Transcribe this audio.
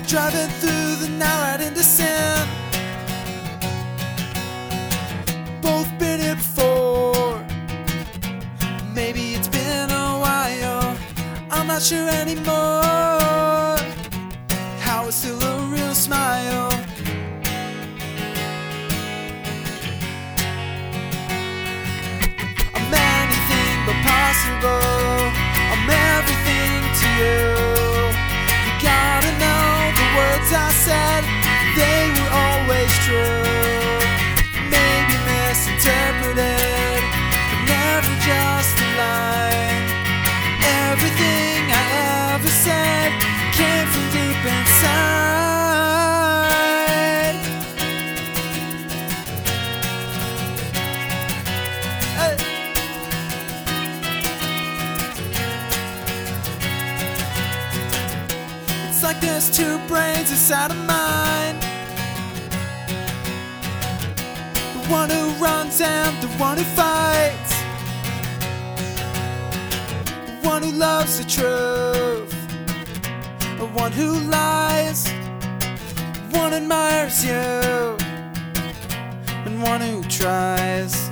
driving through the night right into sin. Both been here before. Maybe it's been a while, I'm not sure anymore. How it's still a real smile. I'm anything but possible. I'm everything to you. You gotta know the words I said, they were always true. Maybe misinterpreted, but never just a line. Everything I ever said came from deep inside. Hey. It's like there's two brains inside of mine. The one who runs and the one who fights. The one who loves the truth, the one who lies. One admires you, and one who tries.